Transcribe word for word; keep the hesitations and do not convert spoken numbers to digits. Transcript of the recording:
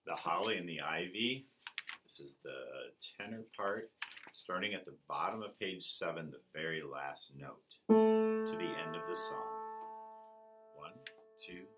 The Holly and the Ivy. This is the tenor part, starting at the bottom of page seven, the very last note, to the end of the song. One, two,